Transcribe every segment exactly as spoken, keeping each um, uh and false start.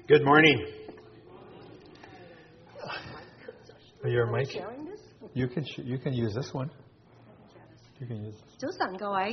Good morning. Your mic. You can you can use this one. You can use. 早晨各位。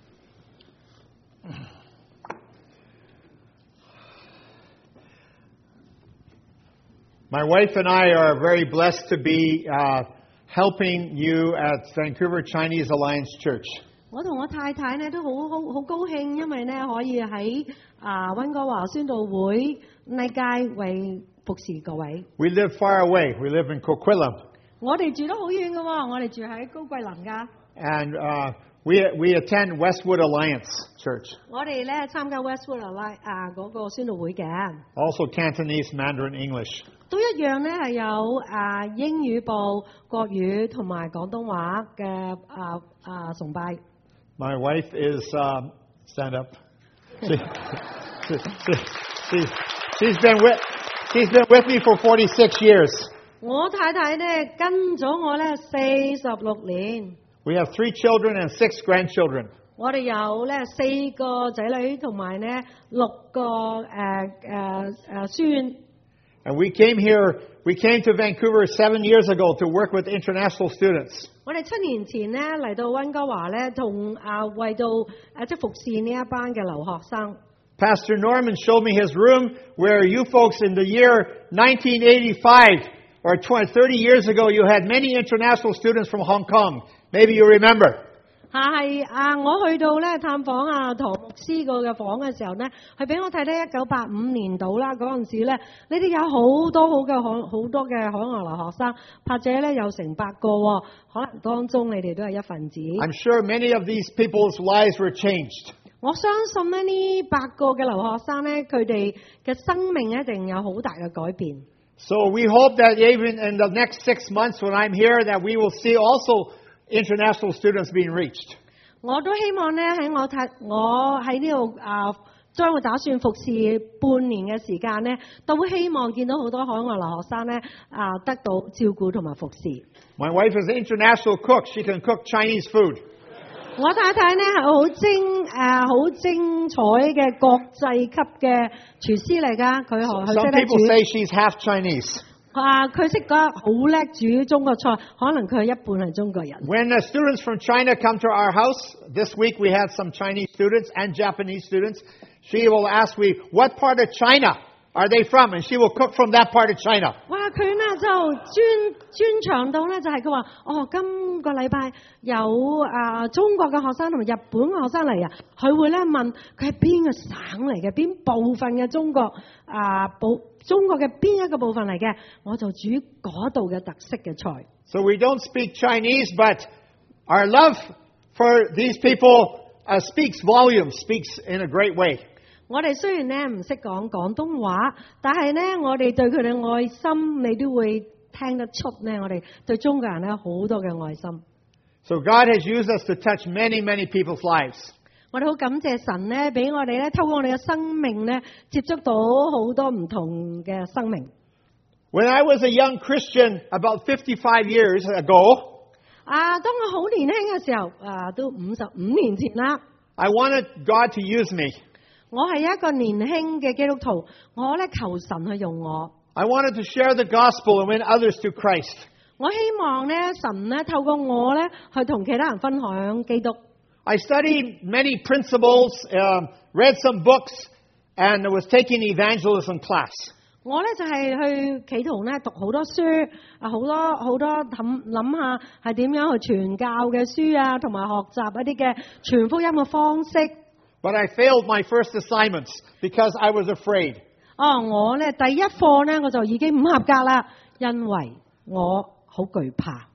My wife and I are very blessed to be uh, helping you at Vancouver Chinese Alliance Church. 我同我太太呢都好好好高興，因為呢可以喺啊溫哥華宣道會呢街為服侍各位。 We live far away. We live in Coquitlam. 我哋住得好遠㗎喎，我哋住喺高貴林㗎。 And uh, we we attend Westwood Alliance Church. 我哋咧參加 Westwood Alliance 啊嗰個宣道會嘅。 Also Cantonese, Mandarin, English. 都一樣咧係有啊英語部、國語同埋廣東話嘅啊啊崇拜。 My wife is um, stand up. She, she, she, she's been with she's been with me for forty-six years. 我太太咧跟咗我咧四十六年。 We have three children and six grandchildren. 我哋有咧四個仔女同埋咧六個誒誒誒孫。 And we came here, we came to Vancouver seven years ago to work with international students. 我哋七年前咧嚟到溫哥華咧，同啊為到誒即係服侍呢一班嘅留學生。 Pastor Norman showed me his room where you folks in the year nineteen eighty-five or twenty, thirty years ago, you had many international students from Hong Kong. Maybe you remember. 係啊！我去到咧探訪啊唐牧師個嘅房嘅時候咧，係俾我睇睇一九八五年度啦嗰陣時咧，你哋有好多好嘅海好多嘅海外留學生，或者咧有成百個喎，可能當中你哋都係一份子。 I'm sure many of these people's lives were changed. 我相信咧呢百個嘅留學生咧，佢哋嘅生命一定有好大嘅改變。 So we hope that even in the next six months when I'm here, that we will see also international students being reached. 我都希望咧喺我睇我喺呢度啊，將會打算服侍半年嘅時間咧，都會希望見到好多海外留學生咧啊得到照顧同埋服侍。 My wife is an international cook. She can cook Chinese food. 我太太咧係好精誒好精彩嘅國際級嘅廚師嚟㗎，佢學佢識 Some 得 people 煮。 say she's half Chinese. 啊！佢識得好叻煮中國菜，可能佢係一半係中國人。 When the students from China come to our house, this week we had some Chinese students and Japanese students. She will ask me, what part of China are they from? And she will cook from that part of China. 哇！佢咧就專專長到咧，就係佢話：哦，今個禮拜有啊中國嘅學生同埋日本嘅學生嚟啊！佢會咧問佢係邊個省嚟嘅，邊部分嘅中國啊部中國嘅邊一個部分嚟嘅，我就煮嗰度嘅特色嘅菜。 So we don't speak Chinese, but our love for these people uh, speaks volumes, speaks in a great way. 我哋雖然咧唔識講廣東話，但係咧我哋對佢哋嘅愛心，你都會聽得出咧。我哋對中國人咧好多嘅愛心。 So God has used us to touch many, many people's lives. 我哋好感謝神咧，俾我哋咧透過我哋嘅生命咧，接觸到好多唔同嘅生命。 When I was a young Christian about fifty-five years ago, 啊，當我好年輕嘅時候，啊，都五十五年前啦。 I wanted God to use me. 我係一個年輕嘅基督徒，我咧求神去用我。 I wanted to share the gospel and win others to Christ. 我希望咧神咧透過我咧去同其他人分享基督。 I studied many principles, um, read some books, and was taking evangelism class. 我咧就係去企圖咧讀好多書，啊好多好多諗諗下係點樣去傳教嘅書啊，同埋學習一啲嘅傳福音嘅方式。 But I failed my first assignments because I was afraid. 哦，我咧第一課咧我就已經唔合格啦，因為我好懼怕。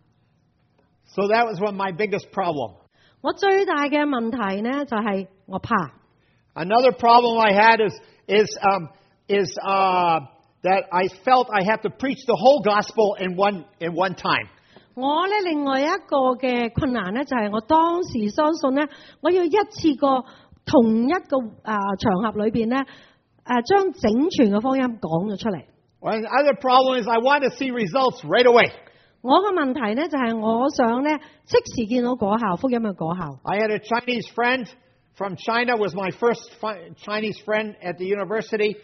So that was one of my biggest problem. 我最大嘅問題咧就係我怕。 Another problem I had is is um, is uh, that I felt I have to preach the whole gospel in one in one time. 我咧另外一個嘅困難咧就係我當時相信咧，我要一次過同一個啊、呃、場合裏邊咧誒將整全嘅福音講咗出嚟。 Well, another problem is I want to see results right away. 我嘅問題咧就係我想咧即時見到果效，福音嘅果效。 I had a Chinese friend from China, was my first fi- Chinese friend at the university,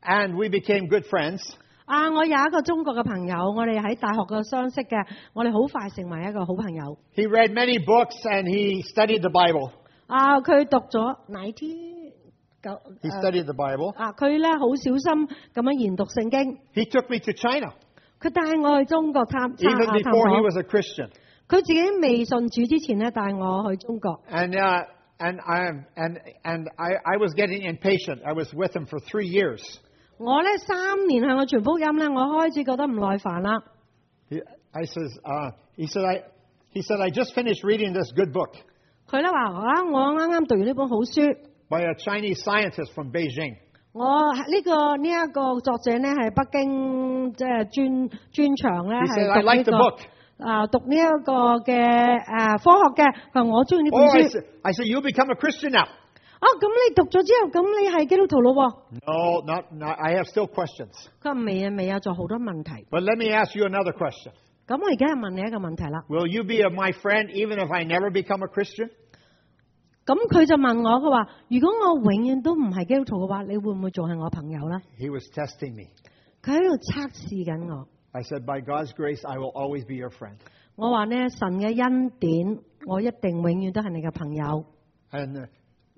and we became good friends. 啊，我有一個中國嘅朋友，我哋喺大學嘅相識嘅，我哋好快成為一個好朋友。 He read many books and he studied the Bible. 啊，佢讀咗 ninety 九 He studied the Bible. 啊，佢咧好小心咁樣研讀聖經。 He took me to China, 佢帶我去中國探探 even 探 before he 訪。 was a Christian. 佢自己未信主之前咧，帶我去中國。 And uh, and I and and I, I was getting impatient. I was with him for three years. 我咧三年向佢傳福音咧，我開始覺得唔耐煩啦。 He, I says, uh, he said, I he said, I just finished reading this good book 佢咧話啊，我啱啱讀完呢本好書， by a Chinese scientist from Beijing. 我呢、個呢一、個作者咧係北京即係專專長咧 He 係 said, I 讀呢、 like the 個 book. 啊讀呢一個嘅誒科學嘅，佢話我中意呢本 Oh, I 書。 said, I said, you become a Christian now. 哦，咁你讀咗之後，咁你係基督徒咯喎？ No, not, not. I have still questions. 佢話未啊未啊，仲有好多問題。 But let me ask you another question. 咁我而家係問你一個問題啦。 Will you be a, my friend even if I never become a Christian? 咁佢就問我，佢話：如果我永遠都唔係基督徒嘅話，你會唔會仲係我朋友咧？ He was testing me. 佢喺度測試緊我。 I said, by God's grace, I will always be your friend. 我話咧，神嘅恩典，我一定永遠都係你嘅朋友。 And uh,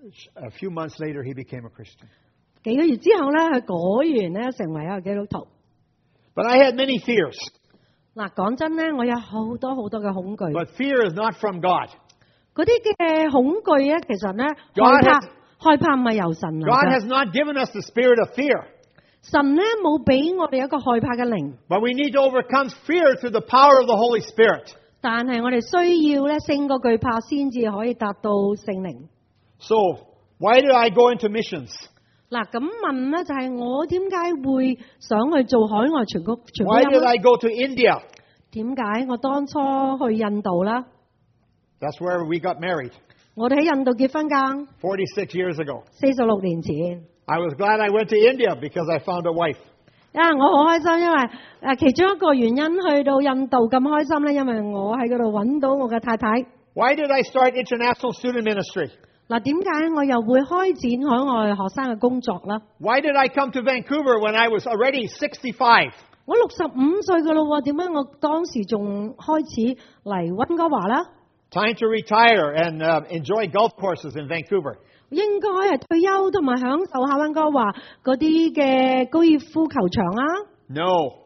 a few months later, he became a Christian. 幾個月之後咧，佢果然咧成為一個基督徒。 But I had many fears. 嗱，講真咧，我有好多好多嘅恐懼。 But fear is not from God. 嗰啲嘅恐懼咧，其實咧 God 害怕 has- 害怕唔係由神嚟 God 嘅。 has not given us the spirit of fear. 神咧冇俾我哋一個害怕嘅靈， But we need to overcome fear through the power of the Holy Spirit. 但係我哋需要咧勝過懼怕，先至可以達到聖靈。 So, why did I go into missions? 嗱，咁問咧就係我點解會想去做海外傳福傳 Why 福 did 音 I 咧？ go to India? 點解我當初去印度啦？ That's where we got married 我哋喺印度結婚㗎， forty-six years ago. 四十六年前。 I was glad I went to India because I found a wife. 啊！我好開心，因為誒其中一個原因去到印度咁開心咧，因為我喺嗰度揾到我嘅太太。 Why did I start international student ministry? 嗱，點解我又會開展海外學生嘅工作啦？ Why did I come to Vancouver when I was already sixty-five? 我六十五歲㗎咯喎，點解我當時仲開始嚟溫哥華啦？ Time to retire and uh, enjoy golf courses in Vancouver. 應該係退休同埋享受下溫哥華嗰啲嘅高爾夫球場啊？ No,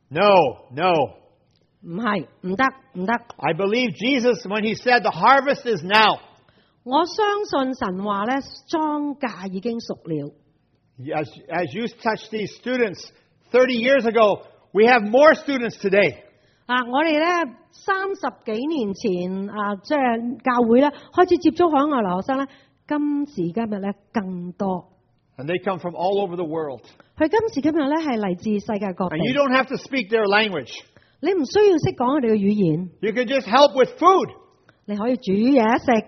no, no. 唔係，唔得，唔得。 I believe Jesus when he said the harvest is now. 我相信神話咧，莊稼已經熟了。 As, as you touched these students thirty years ago, we have more students today. 啊！我哋咧三十幾年前啊，即係教會咧開始接觸海外留學生咧，今時今日咧更多。 And they come from all over the world. 佢今時今日咧係嚟自世界各 And you 地， don't have to speak their language. 你唔需要識講佢哋嘅語言， You can just help with food. 你可以煮嘢食。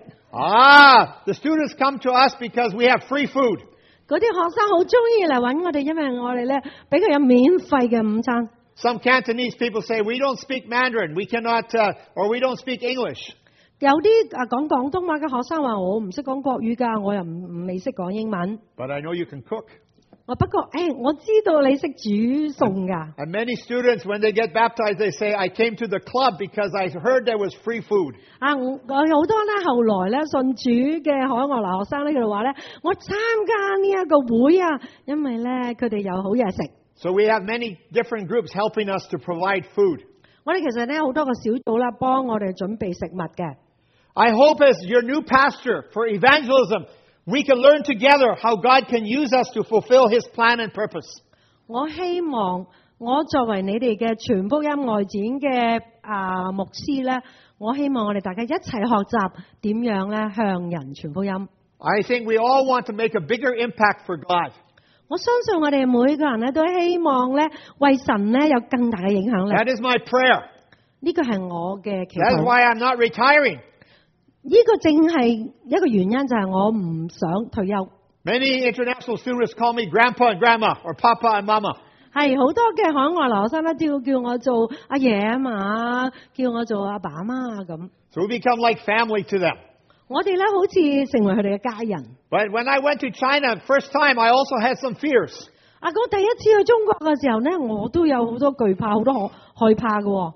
Ah, the students come to us because we have free food. 嗰啲學生好中意嚟揾我哋，因為我哋咧俾佢有免費嘅午餐。 Some Cantonese people say, we don't speak Mandarin, we cannot, uh, or we don't speak English. 有啲啊講廣東話嘅學生話：我唔識講國語㗎，我又唔唔未識講英文。 But I know you can cook. 我不過誒，我知道你識煮餸㗎。 And many students, when they get baptized, they say, I came to the club because I heard there was free food. 啊！我我有好多咧，後來咧信主嘅海外留學生咧，佢哋話咧：我參加呢一個會啊，因為咧佢哋有好嘢食。 So we have many different groups helping us to provide food. 我哋其實咧好多個小組啦，幫我哋準備食物嘅。 I hope as your new pastor for evangelism, we can learn together how God can use us to fulfill His plan and purpose. 我希望我作為你哋嘅傳福音外展嘅啊牧師咧，我希望我哋大家一齊學習點樣咧向人傳福音。 I think we all want to make a bigger impact for God. 我相信我哋每個人咧都希望咧為神咧有更大嘅影響力。 That is my prayer. 呢個係我嘅祈 That's 禱。 why I'm not retiring. 呢個正係一個原因，就係我唔想退休。 Many international students call me grandpa and grandma or papa and mama. 係好多嘅海外留學生咧，都要叫我做阿爺啊嘛，叫我做阿爸阿媽啊咁。 So we become like family to them. 我哋咧好似成為佢哋嘅家人。 But when I went to China first time, I also had some fears. 啊，我第一次去中國嘅時候咧，我都有好多懼怕，好多害怕嘅、哦。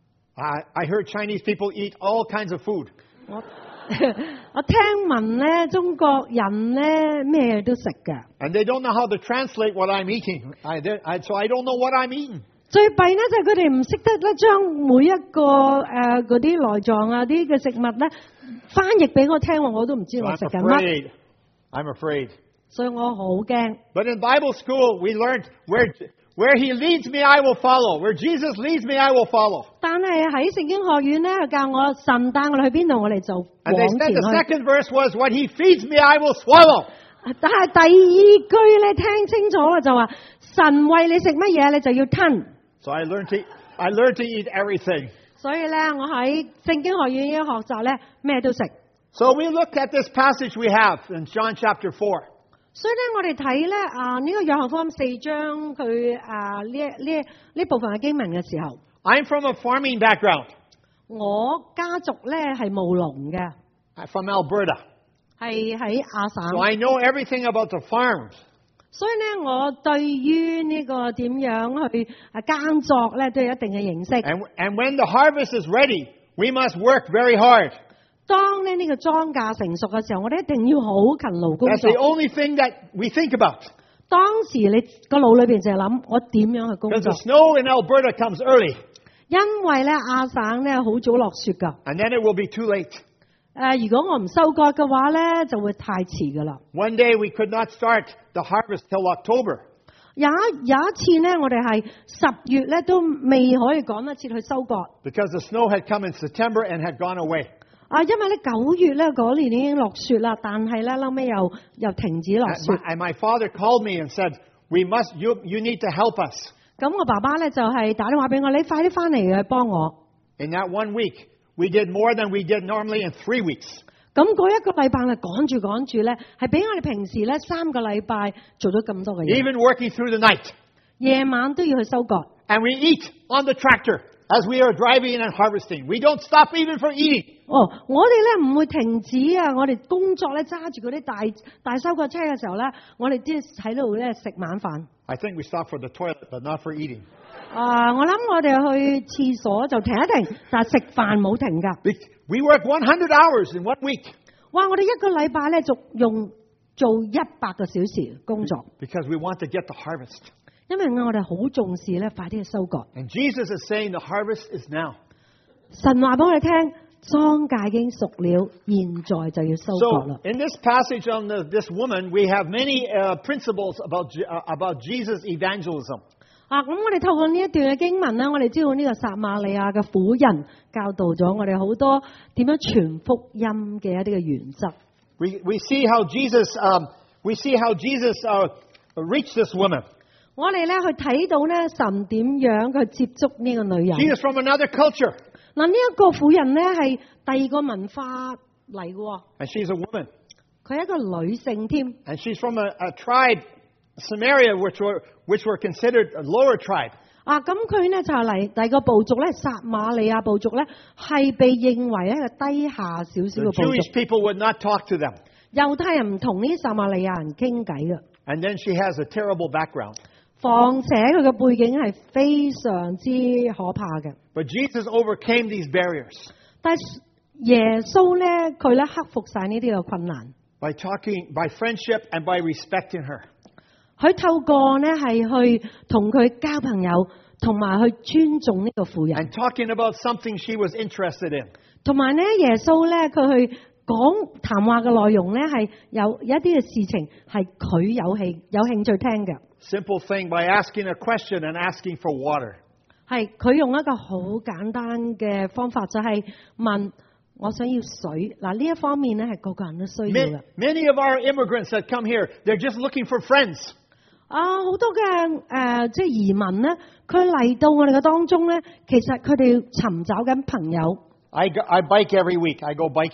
I, I heard Chinese people eat all kinds of food. 我我聽聞咧，中國人咧咩都食嘅。 And they don't know how to translate what I'm eating. I, I, so I don't know what I'm eating. 最弊咧就係佢哋唔識得咧將每一個誒嗰啲內臟啊啲嘅食物咧翻譯俾我聽，我都唔知 So 我 I'm 食緊乜。 afraid. I'm afraid. 所以我好驚。 But in Bible school, we learned where, where He leads me, I will follow. Where Jesus leads me, I will follow. 但係喺聖經學院咧，佢教我神帶我哋去邊度，我哋就 And 往 they 前 said the 去。 second verse was, what He feeds me, I will swallow. 但係第二句咧聽清楚啦，就話神餵你食乜嘢，你就要吞。 So I learned to, I learned to eat everything. 所以咧，我喺聖經學院已經學習咧咩都食。 So we look at this passage we have in John chapter four. 所以咧，我哋睇咧啊呢個約翰福音四章佢啊呢呢呢部分嘅經文嘅時候， I'm from a farming background. 我家族咧係務農嘅， I'm from Alberta. 係喺亞 So 省。 I know everything about the farms. 所以咧，我對於呢個點樣去啊耕作咧，都有一定嘅認識。 And, and when the harvest is ready, we must work very hard. 當咧呢個莊稼成熟嘅時候，我哋一定要好勤勞工 That's 作。 the only thing that we think about. 當時你個腦裏邊就係諗我點樣去工 Because 作 the，snow in Alberta comes early. 因為咧亞省咧好早落雪㗎。 And then it will be too late. 誒，如果我唔收割嘅話咧，就會太遲㗎啦。 One day we could not start the harvest till October. 有一有一次咧，我哋係十月咧都未可以趕得切去收割。 Because the snow had come in September and had gone away. 啊，因為咧九月咧嗰年已經落雪啦，但係咧後尾又又停止落 And 雪。 my, and my father called me and said, "We must. You you need to help us." 咁我爸爸咧就係打電話俾我，你快啲翻嚟去幫我。 In that one week, we did more than we did normally in three weeks. 咁嗰一個禮拜係趕住趕住咧，係比我哋平時咧三個禮拜做咗咁多嘅嘢。 Even working through the night. 夜晚都要去收割。 And we eat on the tractor as we are driving and harvesting. We don't stop even for eating. 哦，我哋咧唔會停止啊！我哋工作咧揸住嗰啲大大收割車嘅時候咧，我哋啲喺度咧食晚飯。 I think we stop for the toilet, but not for eating. 啊、我諗我哋去廁所就停一停，但係食飯冇停㗎。 We, we work one hundred hours in one week 哇！我哋一個禮拜咧就用做一百個小時工作， because we want to get the harvest. 因為我哋好重視咧，快啲去收割。 And Jesus is saying the harvest is now. 神話俾我哋聽，莊稼已經熟了，現在就要收割啦 So,。in this passage on the, this woman, we have many uh, principles about, Je- uh, about Jesus' evangelism. 啊，咁我哋透過呢一段嘅經文咧，我哋知道呢個撒瑪利亞嘅婦人教導咗我哋好多點樣傳福音嘅一啲嘅原則。 We, we see how Jesus, um, we see how Jesus uh, reached this woman. 我哋咧去睇到咧神點樣去接觸呢個女人。 She is from another culture, 嗱，呢一個婦人咧係第二個文化嚟嘅喎， and she's a woman. 佢係一個女性添。 And she's from a, a tribe, Samaria, which were, which were considered a lower tribe. 啊，咁佢咧就係嚟第二個部族咧，撒瑪利亞部族咧係被認為一個低下少少 The 嘅部 Jewish 族。 people would not talk to them. 猶太人唔同呢啲撒瑪利亞人傾偈嘅， And then she has a terrible background. 況且佢嘅背景係非常之可怕嘅。 But Jesus overcame these barriers 但係耶穌咧，佢咧克服晒呢啲嘅困難。 by talking, by friendship, and by respecting her. 佢透過咧係去同佢交朋友，同埋去尊重呢個婦人， And talking about something she was interested in. 同埋咧耶穌咧佢去講談話嘅內容咧係有有一啲嘅事情係佢有興有興趣聽嘅， Simple thing by asking a question and asking for water. 係佢用一個好簡單嘅方法，就係問我想要水。嗱，呢一方面咧係個個人都需要 Many, 嘅。 many of our immigrants that come here, they're just looking for friends. 啊，好多嘅誒、呃，即係移民咧，佢嚟到我哋嘅當中咧，其實佢哋尋找緊朋友。 I, go, I bike every week. I go biking.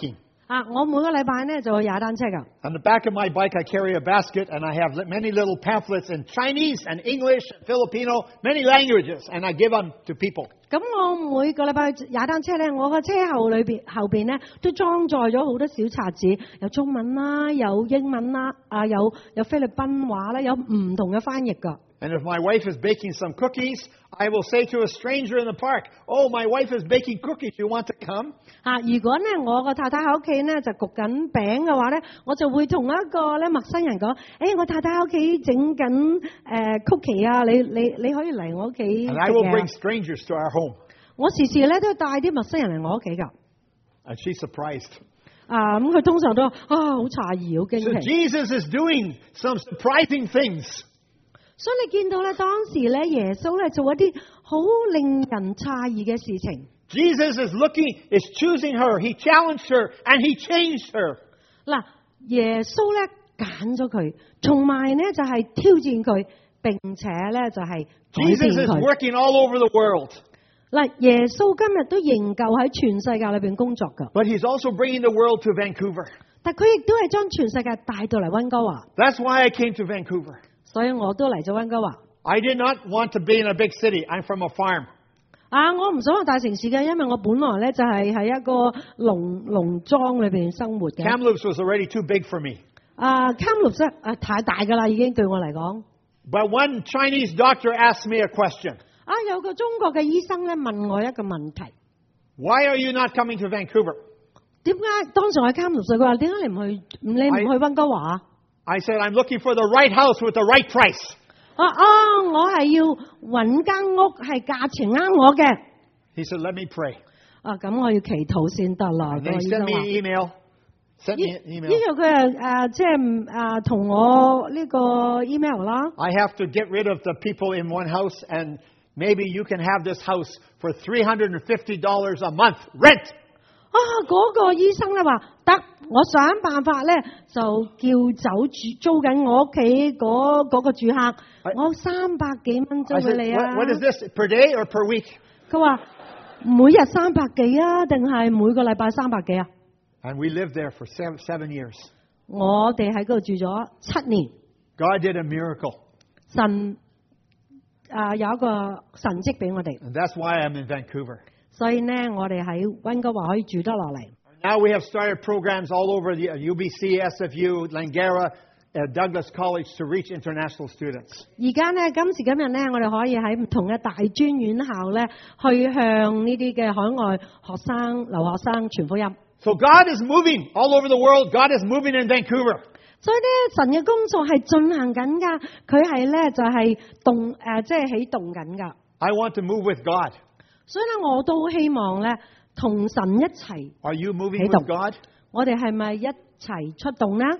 啊，我每個禮拜呢就去踩單車㗎。 On the back of my bike, I carry a basket, and I have many little pamphlets in Chinese and English and Filipino, many languages, and I give them to people. 咁我每個禮拜去踩單車咧，我個車後裏邊後邊咧都裝載咗好多小冊子，有中文啦，有英文啦，啊有有菲律賓話啦，有唔同嘅翻譯㗎。 And if my wife is baking some cookies, I will say to a stranger in the park, "Oh, my wife is baking cookies. You want to come?" 啊，如果咧我個太太喺屋企咧就焗緊餅嘅話咧，我就會同一個咧陌生人講：，誒，我太太喺屋企整緊誒 cookie 啊，你你你可以嚟我屋企食 And I will 嘅。 bring strangers to our home. 我時時咧都帶啲陌生人嚟我屋企㗎。 And she's surprised. 啊，咁佢通常都話啊好詫異，好驚 So 奇。 Jesus is doing some surprising things. 所以你見到咧，當時咧耶穌咧做一啲好令人詫異嘅事情。 Jesus is looking, is choosing her. He challenged her, and he changed her. 嗱，耶穌咧揀咗佢，同埋咧就係挑戰佢，並且咧就係改 Jesus 變 is 佢。 working all over the world. 嗱，耶穌今日都仍舊喺全世界裏邊工作㗎， But he's also bringing the world to Vancouver. 但佢亦都係將全世界帶到嚟溫哥華， That's why I came to Vancouver. 所以我都嚟咗溫哥華。 I did not want to be in a big city. I'm from a farm. 啊，我唔想去大城市嘅，因為我本來咧就係喺一個農農莊裏邊生活嘅。 Kamloops was already too big for me. 啊 Kamloops 啊太大㗎啦，已經對我嚟講。 But one Chinese doctor asked me a question. 啊，有個中國嘅醫生咧問我一個問題， Why are you not coming to Vancouver? 點解當時我喺 Kamloops，佢話點解你唔去你唔去溫哥華啊？ I said, I'm looking for the right house with the right price. 啊啊，我係要揾間屋係價錢啱我嘅。 He said, let me pray. 啊，咁我要祈禱先得啦。 And 個 then he 醫 sent 生 me 話 an email. Sent me an 呢 email. 個佢係誒即係誒同我呢個 email 啦。 I have to get rid of the people in one house, and maybe you can have this house for three hundred fifty dollars a month rent. 啊，嗰、個醫生咧話得，我想辦法咧就叫走住租緊我屋企嗰嗰個住客，我三百幾蚊租 I 俾 said, 你啊 what,！what is this, per day or per week? 佢話每日三百幾啊，定係每個禮拜三百幾啊？ And we lived there for seven, seven years. 我哋喺嗰度住咗七年， God did a miracle. 神啊、呃、有一個神蹟俾我哋， And that's why I'm in Vancouver. 所以呢，我哋喺溫哥華可以住得落嚟。 Now we have started programs all over the U B C, S F U, Langara, uh, Douglas College to reach international students. 而家呢，今時今日呢，我哋可以喺唔同嘅大專院校呢，去向呢啲嘅海外學生、留學生傳福音。 So God is moving all over the world. God is moving in Vancouver. 所以呢，神嘅工作係進行緊㗎，佢係呢就係、是、動誒，即係起動緊㗎。 I want to move with God. 所以呢，我都希望呢，同神一齊。 Are you moving 起動 with God? 我哋係咪一齊出動呢？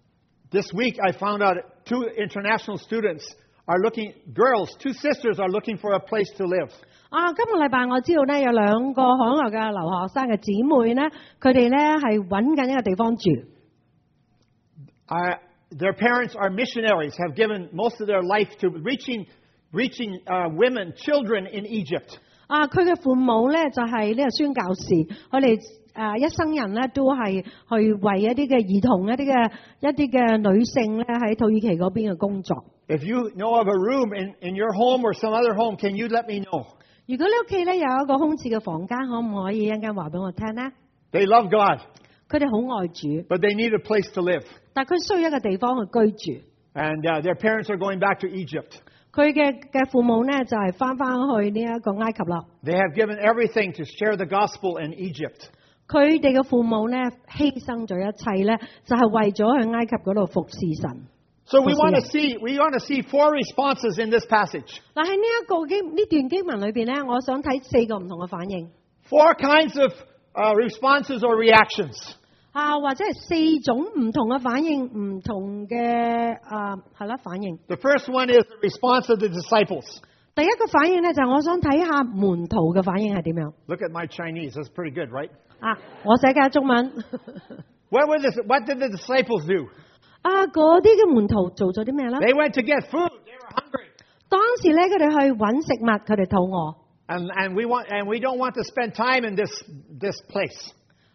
This week I found out two international students are looking, girls, two sisters are looking for a place to live. 啊，今個禮拜我知道呢，有兩個海外嘅留學生嘅姊妹呢，佢哋呢係揾緊一個地方住。 Uh, their parents are missionaries, have given most of their life to reaching, reaching uh, women, children in Egypt. 啊，佢嘅父母呢就係呢個宣教士，佢哋誒一生人呢都係去為一啲嘅兒童、一啲嘅一啲嘅女性呢喺土耳其嗰邊嘅工作。 If you know of a room in, in your home or some other home, can you let me know? 如果你屋企呢有一個空置嘅房間，可唔可以一陣間話俾我聽呢？ They love God, 佢哋好愛主， but they need a place to live. 但佢需要一個地方去居住。 And uh, their parents are going back to Egypt. 佢嘅嘅父母呢就係翻翻去呢一個埃及啦。 They have given everything to share the gospel in Egypt. 佢哋嘅父母呢犧牲咗一切呢，就係為咗去埃及嗰度服侍神。 So we want to see we want to see four responses in this passage. 嗱喺呢一個經呢段經文裏邊呢，我想睇四個唔同嘅反應。 Four kinds of uh, responses or reactions. 啊，或者係四種唔同嘅反應，唔同嘅啊係啦反應。 The first one is the response of the disciples. 第一個反應呢，就係我想睇下門徒嘅反應係點樣。 Look at my Chinese. That's pretty good, right? 啊，我寫嘅中文。 What were the, what did the disciples do? 啊，嗰啲嘅門徒做咗啲咩咧？ They went to get food. They were hungry. 當時咧，佢哋去揾食物，佢哋肚餓。 And and we want and we don't want to spend time in this this place.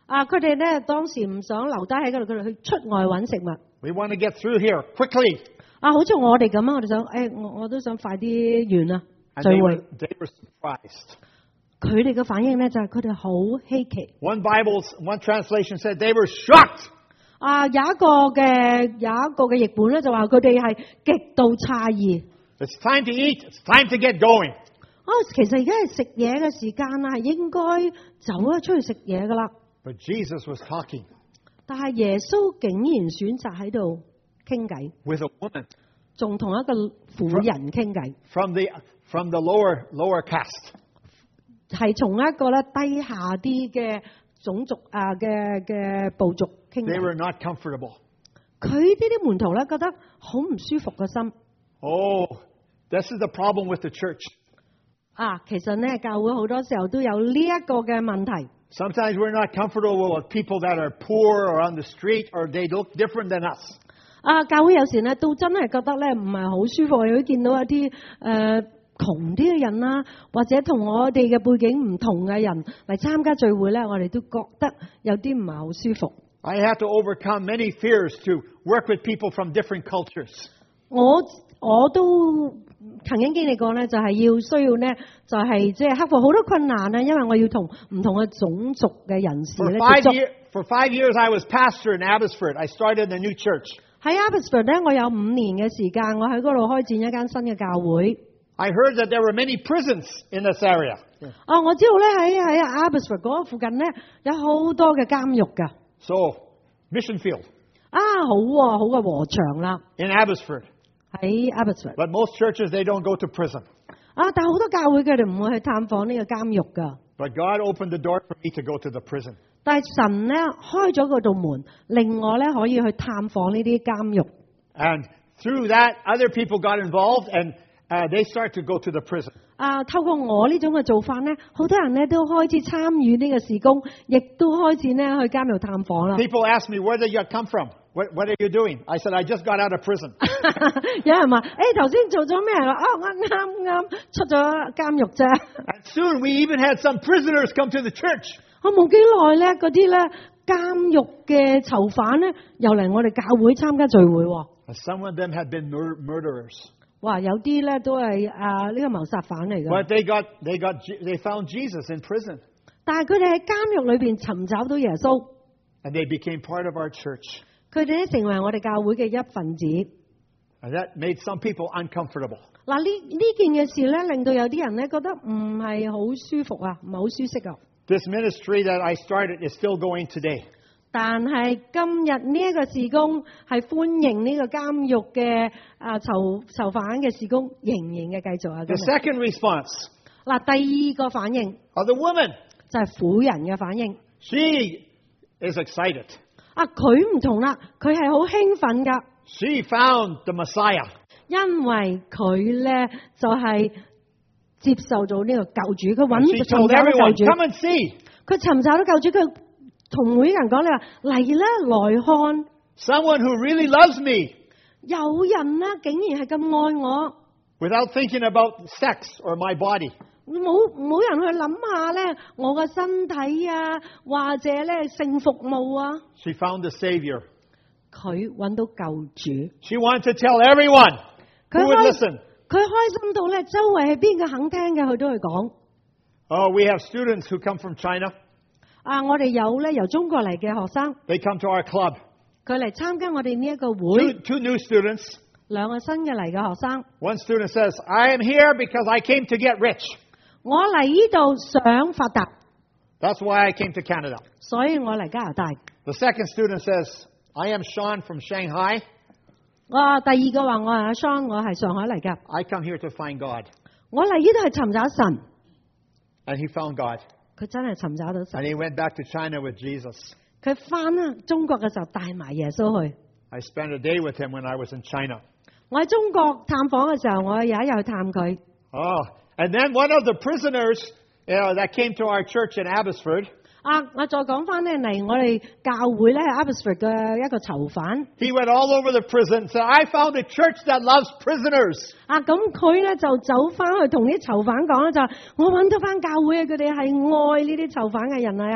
啊，佢哋咧當時唔想留低喺嗰度，佢哋去出外揾食物。 We want to get through here quickly. 啊，好似我哋咁啊，我哋想，誒，我我都想快啲完啊 And 聚 they 會 were,。they were surprised. 佢哋嘅反應咧就係佢哋好稀奇。 One Bible, one translation said they were shocked. 啊，有一個嘅有一個嘅譯本咧就話佢哋係極度詫異。 It's time to eat. It's time to get going. 哦，其實而家係食嘢嘅時間啦，係應該走啊出去食嘢噶啦。 But Jesus was talking 但係耶穌竟然選擇喺度傾偈， with a woman 仲同一個婦人傾偈， from the from the lower lower caste. 係從一個咧低下啲嘅種族啊嘅嘅部族傾 They 偈。 were not comfortable. 佢呢啲門徒咧覺得好唔舒服嘅心。 Oh, this is the problem with the church. 啊，其實咧教會好多時候都有呢一個嘅問題。 Sometimes we're not comfortable with people that are poor or on the street or they look different than us. 啊，教會有時咧都真係覺得咧唔係好舒服，如果見到一啲誒、呃、窮啲嘅人啦，或者同我哋嘅背景唔同嘅人嚟參加聚會咧，我哋都覺得有啲唔係好舒服。 I had to overcome many fears to work with people from different cultures. 我我都曾經經歷過咧，就係要需要咧，就係即係克服好多困難啊，因為我要同唔同嘅種族嘅人士 For 咧 five, 接觸。 year, for five years, I was pastor in Abbotsford. I started a new church. 喺 Abbotsford 咧，我有五年嘅時間，我喺嗰度開展一間新嘅教會。 I heard that there were many prisons in this area. 啊，我知道咧喺喺 Abbotsford 嗰個附近咧有好多嘅監獄㗎。 So, Mission Field 啊，好喎、好嘅禾場啦， in Abbotsford. 喺 Abbotsford。 But most churches, they don't go to prison. 啊，但係好多教會佢哋唔會去探訪呢個監獄㗎。 But God opened the door for me to go to the prison. 但係神咧開咗嗰道門，令我咧可以去探訪呢啲監獄。 And through that, other people got involved and uh, they start to go to the prison. 啊，透過我呢種嘅做法咧，好多人咧都開始參與呢個事工，亦都開始咧去監獄探訪啦。 People ask me, where did you come from? What, what are you doing? I said, I just got out of prison. 有人話：誒頭先做咗咩啊？哦，我啱啱出咗監獄啫。 And soon we even had some prisoners come to the church. 我冇幾耐咧，嗰啲咧監獄嘅囚犯咧，又嚟我哋教會參加聚會喎。 And some of them had been mur- murderers. 哇！有啲咧都係啊呢個謀殺犯嚟㗎。 But they got, they got, Je- they found Jesus in prison. 但係佢哋喺監獄裏邊尋找到耶穌， And they became part of our church. 佢哋咧成為我哋教會嘅一份子。 And that made some people uncomfortable. 嗱，呢呢件嘅事咧，令到有啲人咧覺得唔係好舒服啊，唔係好舒適啊。 This ministry that I started is still going today. 但係今日呢一個事工係歡迎呢個監獄嘅啊囚囚犯嘅事工，仍然嘅繼續啊。 The 今日 second response 嗱，第二個反應 of the woman, 就係婦人嘅反應。 she is excited. 啊，佢唔同啦，佢係好興奮㗎， She found the Messiah. 因為佢咧就係、接受咗呢個救主，佢 And 揾 she 尋 told 找 everyone, 到救主， come and see. 佢尋找到救主，佢同每個人講：你話嚟啦，來看， Someone who really loves me 有人啦，竟然係咁愛我， without thinking about sex or my body. 冇冇人去諗下咧，我個身體啊，或者咧性服務啊， She found the Savior. 佢揾到救主， She wanted to tell everyone 佢 who would 開 listen. 佢開心到咧，周圍係邊個肯聽嘅，佢都去講。 Oh, we have students who come from China. 啊，我哋有咧由中國嚟嘅學生， They come to our club. 佢嚟參加我哋呢一個 Two, 會， two new students. 兩個新嘅嚟嘅學生。 One student says, I am here because I came to get rich. 我嚟呢度想發達， That's why I came to Canada. 所以我嚟加拿大。 The second student says, I am Sean from Shanghai. 我第二個話我係阿 Sean，我係上海嚟㗎。 I come here to find God. 我嚟呢度係尋找神， And he found God. 佢真係尋找到 And 神。 he went back to China with Jesus. 佢翻啊中國嘅時候帶埋耶穌去。 I spent a day with him when I was in China. 我喺中國探訪嘅時候，我有一日去探佢。 Oh, and then one of the prisoners you know, that came to our church in Abbotsford, 啊，我再講翻咧嚟我哋教會咧係 Abbotsford 嘅一個囚犯。 he went all over the prison and said, I found a church that loves prisoners. 啊，咁佢咧就走翻去同啲囚犯講咧，就話我揾到翻教會啊，佢哋係愛呢啲囚犯嘅人啊。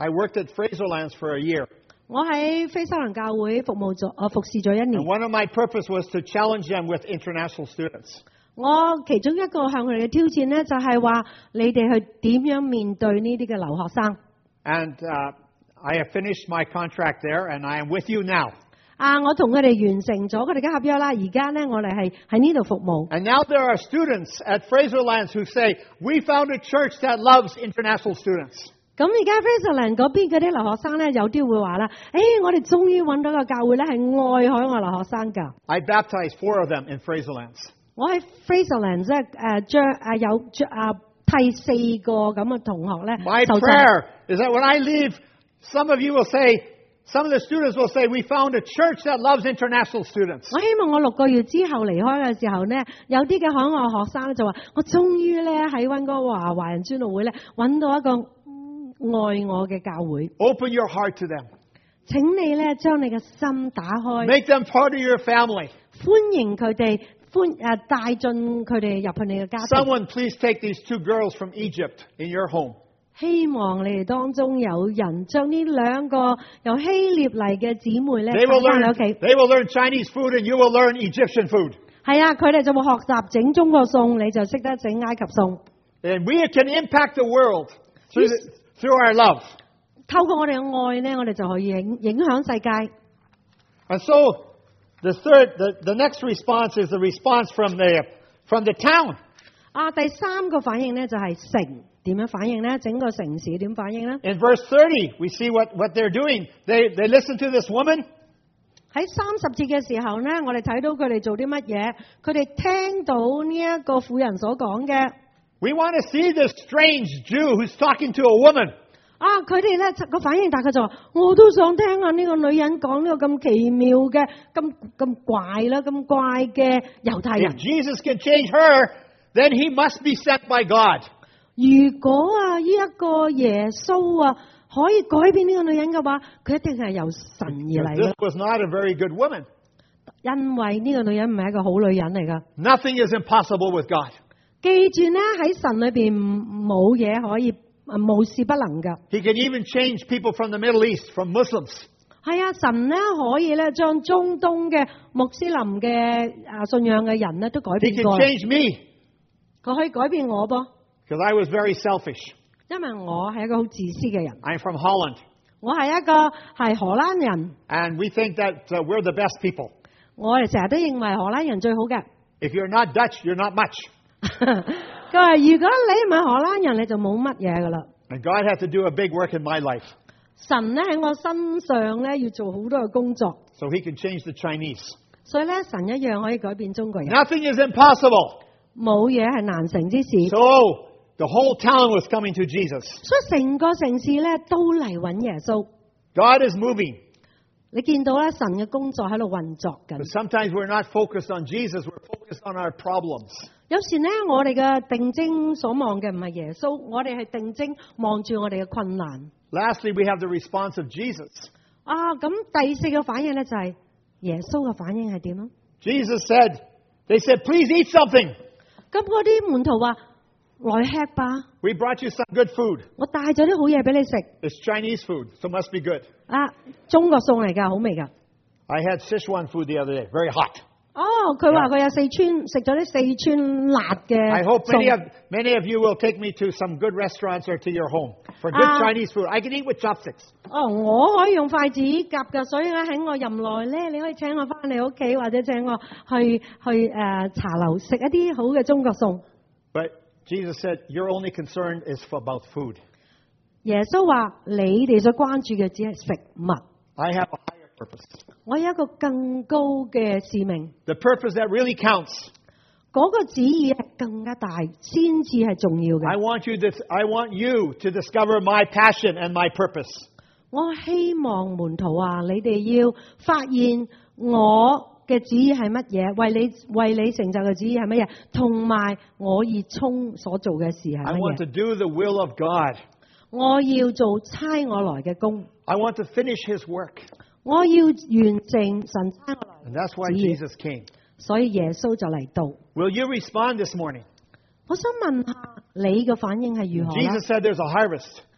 I worked at Fraserlands for a year. 我喺菲沙蘭教會服務咗，我服侍咗一年。 And one of my purpose was to challenge them with international students. 我其中一個向佢哋嘅挑戰咧，就係話你哋去點樣面對呢啲嘅留學生。 And uh, I have finished my contract there, and I am with you now. 啊，我同佢哋完成咗佢哋嘅合約啦，而家咧我哋係喺呢度服務。 And now there are students at Fraserlands who say, we found a church that loves international students. 咁而家 Fraserland 嗰邊嗰啲留學生咧，有啲會話啦，誒，我哋終於揾到個教會咧，係愛海外留學生㗎。 I baptized four of them in Fraserlands. 我喺 Fraserland 即係誒將誒有將啊替四個咁嘅同學咧 My 受浸。 prayer is that when I leave, some of you will say, some of the students will say, we found a church that loves international students. 我希望我六個月之後離開嘅時候咧，有啲嘅海外學生咧就話：我終於咧喺溫哥華華人尊道會咧揾到一個愛我嘅教會。 Open your heart to them. 請你咧將你嘅心打開， Make them part of your family. 歡迎佢哋，歡誒帶進佢哋入去你嘅家庭。 Someone please take these two girls from Egypt in your home. 希望你哋當中有人將呢兩個由希臘嚟嘅姊妹咧 They 帶 will 翻你 learn, 屋企。 they will learn Chinese food and you will learn Egyptian food. 係啊，佢哋就會學習整中國餸，你就識得整埃及餸。 And we can impact the world through, the, through our love. 透過我哋嘅愛咧，我哋就可以影影響世界。 And so the third, the, the next response is the response from the, from the town. 啊，第三個反應咧就係城點樣反應咧？整個城市點反應咧？ In verse thirty, we see what, what they're doing. They, they listen to this woman. 喺三十節嘅時候咧，我哋睇到佢哋做啲乜嘢？佢哋聽到呢一個婦人所講嘅。 We want to see this strange Jew who's talking to a woman. 啊！佢哋咧個反應大概就話：我都想聽下呢個女人講呢個咁奇妙嘅、咁咁怪啦、咁怪嘅猶太人。 If Jesus can change her, then he must be sent by God. 如果啊呢一個耶穌啊可以改變呢個女人嘅話，佢一定係由神而嚟 This 嘅， was not a very good woman. 因為呢個女人唔係一個好女人嚟噶。 Nothing is impossible with God. 記住咧，喺神裏邊冇嘢可以無事不能噶。 He can even change people from the Middle East, from Muslims. 係啊，神咧可以咧將中東嘅穆斯林嘅啊信仰嘅人咧都改 He 變 can 過。 change me 佢可以改變我噃， because I was very selfish. 因為我係一個好自私嘅人。 I'm from Holland, 我係一個係荷蘭人， and we think that uh, we're the best people. 我哋成日都認為荷蘭人最好嘅。 If you're not Dutch, you're not much. 佢話：如果你唔係荷蘭人，你就冇乜嘢噶啦。 And God had to do a big work in my life 神咧喺我身上咧要做好多嘅工作， so he can change the Chinese. 所以咧神一樣可以改變中國人。 Nothing is impossible. 冇嘢係難成之事。 So the whole town was coming to Jesus. 所以成個城市咧都嚟揾耶穌。 God is moving. 你見到咧神嘅工作喺度運作緊。 But sometimes we're not focused on Jesus, we're focused on our problems. 有時咧，我哋嘅定睛所望嘅唔係耶穌，我哋係定睛望住我哋嘅困難。 Lastly, we have the response of Jesus. 啊，咁第四個反應咧就係耶穌嘅反應係點啊？ Jesus said, they said, please eat something. 咁嗰啲門徒話：來吃吧， We brought you some good food. 我帶咗啲好嘢俾你食。 It's Chinese food, so it must be good. 啊，中國餸嚟㗎，好味㗎。 I had Sichuan food the other day, very hot. 哦，佢話佢有四川食咗啲四川辣嘅 I hope many 餸。 of, many of you will take me to some good restaurants or to your home for good Ah. Chinese food. I can eat with chopsticks. 哦，我可以用筷子夾㗎，所以咧喺我任內咧，你可以請我翻你屋企，或者請我去去誒、呃、茶樓食一啲好嘅中國餸。 But Jesus said, your only concern is for about food. 耶穌話：你哋所關注嘅只係食物， I have a higher purpose. 我有一個更高嘅使命， The purpose that really counts. 嗰、個旨意係更加大，先至係重要 I 嘅。 want you to, I want you to discover my passion and my purpose. 我希望門徒啊，你哋要發現我嘅旨意係乜嘢，為你為你成就嘅旨意係乜嘢，同埋我熱衷所做嘅事係 I 乜 want to 嘢。 do the will of God. 我要做差我來嘅工， I want to finish his work. 我要完成神差我來 And that's why 嘅旨意， Jesus came. 所以耶穌就嚟到。 Will you respond this morning? 我想問下你嘅反應係如何啦？ Jesus said there's a harvest.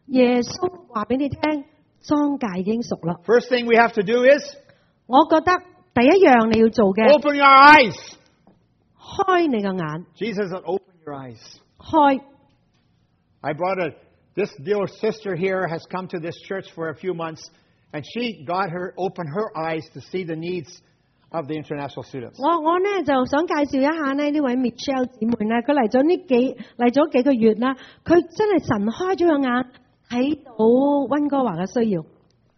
耶穌話俾你聽，莊稼已經熟啦。 First thing we have to do is 我覺得第一樣你要做嘅， open your eyes. 開你嘅眼， Jesus said, open your eyes. 開。 I brought a, this dear sister here has come to this church for a few months, and she got her, opened her eyes to see the needs of the international students. 我我咧就想介紹一下呢呢位 Michelle 姊妹咧，佢嚟咗呢幾嚟咗幾個月啦，佢真係神開咗個眼，睇到溫哥華嘅需要。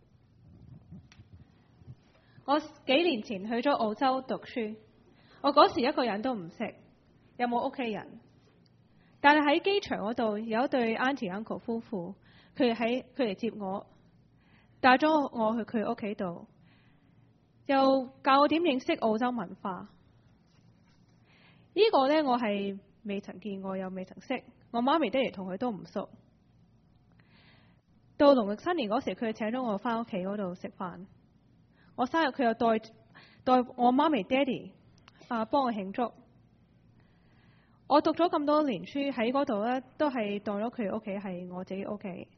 我幾年前去咗澳洲讀書，我嗰時一個人都唔識，有冇屋企人。但係喺機場嗰度有一對 auntie uncle 夫婦，佢哋喺佢嚟接我，帶咗我去佢屋企度，又教我點認識澳洲文化。呢、這個呢，我係未曾見過又未曾識，我媽咪爹哋同佢都唔熟。到農曆新年嗰時，佢請咗我返屋企嗰度食飯。我生日佢又代代我媽咪爹哋啊幫我慶祝。我讀咗咁多年書喺嗰度咧，都係當咗佢屋企係我自己屋企。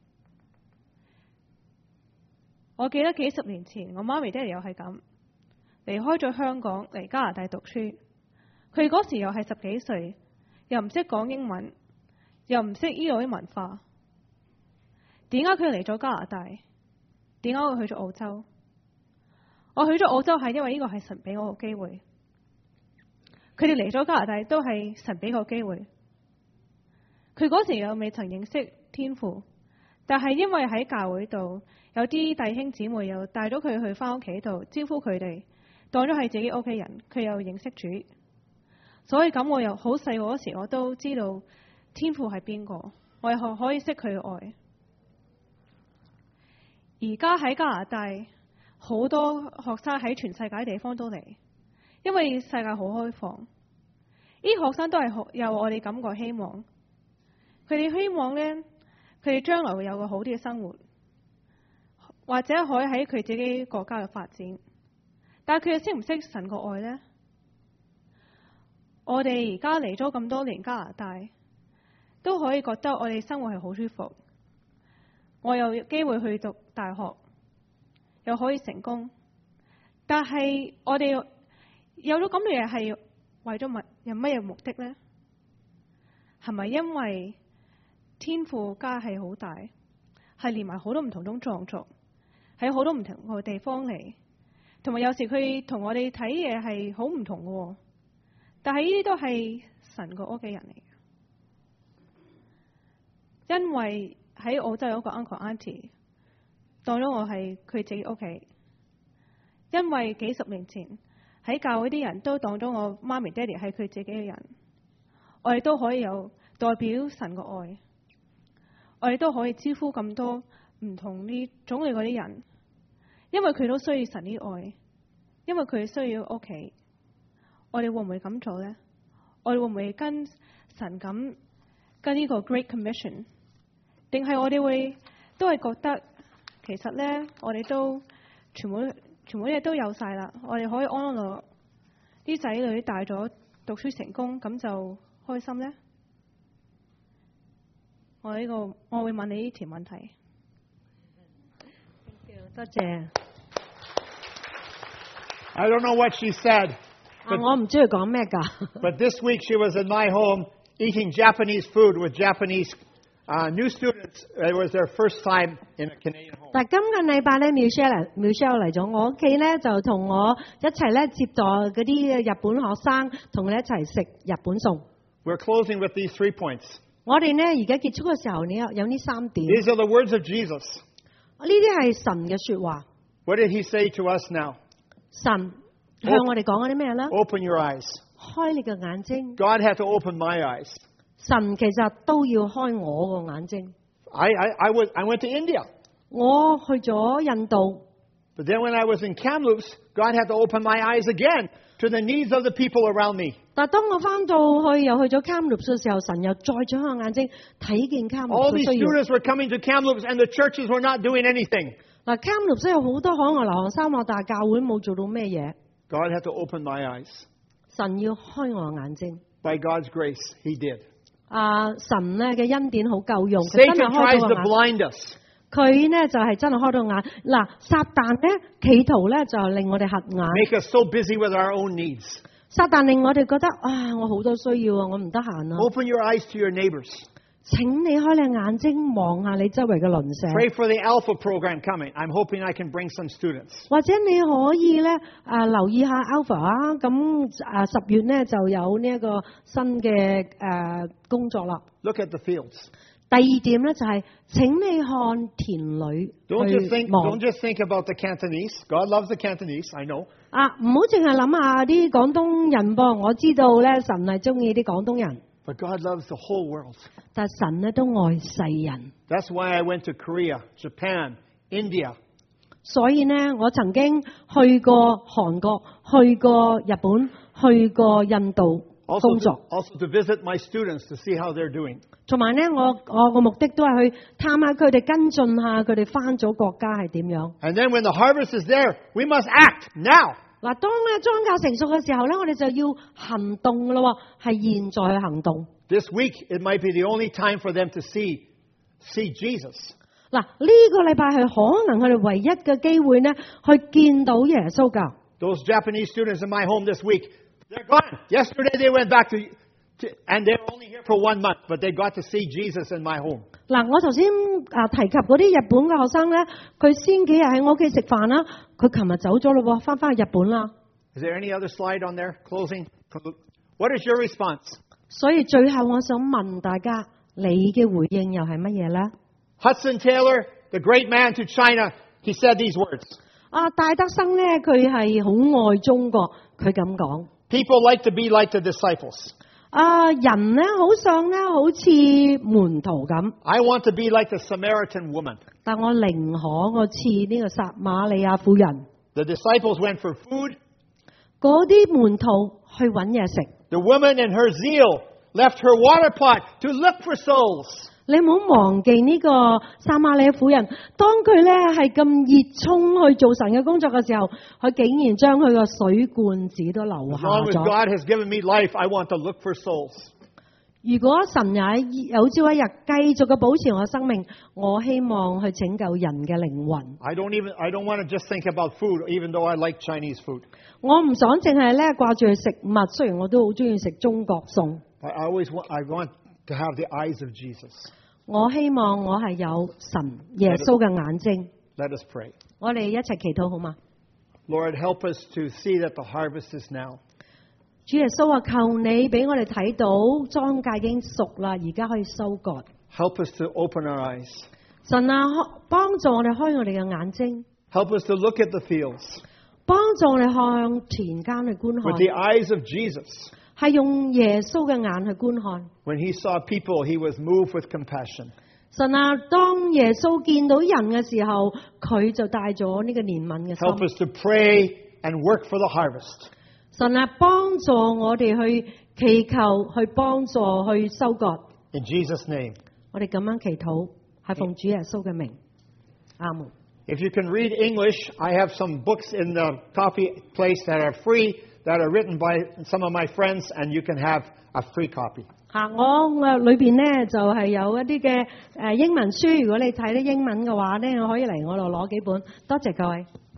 我記得幾十年前，我媽咪爹哋又係咁離開咗香港嚟加拿大讀書。佢嗰時又係十幾歲，又唔識講英文，又唔識呢度啲文化。點解佢嚟咗加拿大？點解會去咗澳洲？我去咗澳洲係因為呢個係神俾我個機會。佢哋嚟咗加拿大都係神俾個機會。佢嗰時又未曾認識天父，但係因為喺教會度有啲弟兄姊妹又帶咗佢去返屋企度招呼佢哋，當咗係自己屋企人，佢又認識主。所以咁我又好細個嗰時我都知道天父係邊個，我又可以識佢嘅愛。而家喺加拿大好多學生喺全世界地方都嚟。因為世界好開放，呢學生都係有我哋感覺希望，佢哋希望呢，佢哋將來會有個好啲嘅生活，或者可以喺佢自己國家嘅發展。但係佢哋識唔識神個愛呢？我哋而家嚟咗咁多年加拿大，都可以覺得我哋生活係好舒服。我有機會去讀大學，又可以成功，但係我哋有咗咁嘅嘢係為咗乜？有乜嘢目的呢？係咪因為天父家係好大，係連埋好多唔同種種族，喺好多唔同嘅地方嚟，同埋有時佢同我哋睇嘢係好唔同嘅。但係呢啲都係神個屋企人嚟嘅，因為喺澳洲有個 uncle auntie 當咗我係佢自己屋企，因為幾十年前。喺教會啲人都當咗我媽咪爹哋係佢自己嘅人，我哋都可以有代表神個愛，我哋都可以招呼咁多唔同呢種類嗰啲人，因為佢都需要神啲愛，因為佢需要屋企。我哋會唔會咁做呢？我哋會唔會跟神咁跟呢個 Great Commission？ 定係我哋會都係覺得其實呢，我哋都全部。全部嘢都有晒啦，我哋可以安安樂樂，啲仔女大咗讀書成功，咁就開心呢？我呢、這個我會問你呢條問題。 多謝。 I don't know what she said. 啊，我唔知佢講咩㗎。 But this week she was in my home eating Japanese food with Japanese uh, new students. It was their first time in a Canadian home. 但今個禮拜咧 ，Michelle Michelle 嚟咗我屋企咧，就同我一齊咧接待嗰啲日本學生，同佢一齊食日本餸。 We're closing with these three points. 我哋咧而家結束嘅時候，你有有呢三點。 These are the words of Jesus. 呢啲係神嘅説話。 What did he say to us now? 神向我哋講嗰啲咩咧 Open your eyes. 開你嘅眼睛。 God had to open my eyes. 神其實都要開我個眼睛。 I, I, I, was, I went to India. 我去咗印度。 But then when I was in Kamloops, God had to open my eyes again to the needs of the people around me. 但當我翻到去又去咗 Kamloops 嘅時候，神又再將我眼睛睇見 All Kamloops these 嘅需要。 students were coming to Kamloops and the churches were not doing anything. 嗱 Kamloops 有好多海外留學生，但係教會冇做到咩嘢。 God had to open my eyes. 神要開我眼睛。 By God's grace, he did. 啊神咧嘅恩典好夠用，佢真 Satan 係開 tries 到 to 個眼。 blind us. 佢咧就係、是、真係開到眼。嗱，撒旦咧企圖咧就係令我哋瞎眼。 Make us so busy with our own needs. 撒旦令我哋覺得啊，我好多需要啊，我唔得閒啊。 Open your eyes to your neighbors. 請你開你眼睛望下你周圍嘅鄰舍， Pray for the Alpha program coming. I'm hoping I can bring some students. 或者你可以咧啊留意下 Alpha 啊，咁啊十月咧就有呢一個新嘅誒、呃、工作啦。 Look at the fields. 第二點咧就係、是、請你看田裏 Don't just think, 去望 don't just think about the Cantonese. God loves the Cantonese, I know. 啊，唔好淨係諗下啲廣東人噃，我知道咧神係中意啲廣東人， But God loves the whole world. 但係神咧都愛世人。 That's why I went to Korea, Japan, India. 所以呢，我曾經去過韓國、去過日本、去過印度 Also 工 to, 作， also to visit my students to see how they're doing. 同埋呢，我我個目的都係去探下佢哋，跟進下佢哋翻咗國家係點樣。 And then when the harvest is there, we must act now. 嗱，當咧莊稼成熟嘅時候咧，我哋就要行動噶咯，係現在去行動。 This week, it might be the only time for them to see, see Jesus. 嗱，呢個禮拜係可能佢哋唯一嘅機會呢，去見到耶穌㗎。 Those Japanese students in my home this week, they're gone. Yesterday they went back to, to and they're only here for one month, but they got to see Jesus in my home. 嗱，我頭先啊提及嗰啲日本嘅學生咧，佢先幾日喺我屋企食飯啦，佢琴日走咗咯喎，翻返去日本啦。 Is there any other slide on there? Closing. What is your response? 所以最後我想問大家，你嘅回應又係乜嘢咧？ Hudson Taylor, the great man to China, he said these words. 啊，戴德生咧，佢係好愛中國，佢咁講。 People like to be like the disciples. 啊，人咧好想咧好似門徒咁， I want to be like the Samaritan woman. 但我寧可我似呢個撒瑪利亞婦人。 The disciples went for food. 嗰啲門徒去揾嘢食。 The woman in her zeal left her water pot to look for souls. 你唔好忘記呢個撒瑪利亞婦人，當佢咧係咁熱衷去做神嘅工作嘅時候，佢竟然將佢個水罐子都留 As 下 long as 咗。 God has given me life, I want to look for souls. 如果神也有朝一日繼續嘅保持我嘅生命，我希望去拯救人嘅靈魂。 I don't even I don't want to just think about food, even though I like Chinese food. 我唔想淨係咧掛住去食物，雖然我都好中意食中國餸。 I always want I want to have the eyes of Jesus. 我希望我係有神耶穌嘅眼睛。 Let us pray. 我哋一齊祈禱好嗎？ Lord, help us to see that the harvest is now. 主耶穌話：求你俾我哋睇到莊稼已經熟啦，而家可以收割。 Help us to open our eyes. 神啊，幫助我哋開我哋嘅眼睛， Help us to look at the fields 幫助我哋向田間去觀 with 看， the eyes of Jesus. 係用耶穌嘅眼去觀看。 When he saw people, he was moved with compassion. 神啊，當耶穌見到人嘅時候，佢就帶咗呢個憐憫嘅 Help 心。 us to pray and work for the harvest. 神啊，幫助我哋去祈求，去幫助去收割。 In Jesus' name. 我哋咁樣祈禱，係奉主耶穌嘅名。阿門。 If you can read English, I have some books in the coffee place that are free, that are written by some of my friends, and you can have a free copy. 嚇、我誒裏邊咧就係、是、有一啲嘅誒英文書，如果你睇啲英文嘅話咧，我可以嚟我度攞幾本。多謝各位。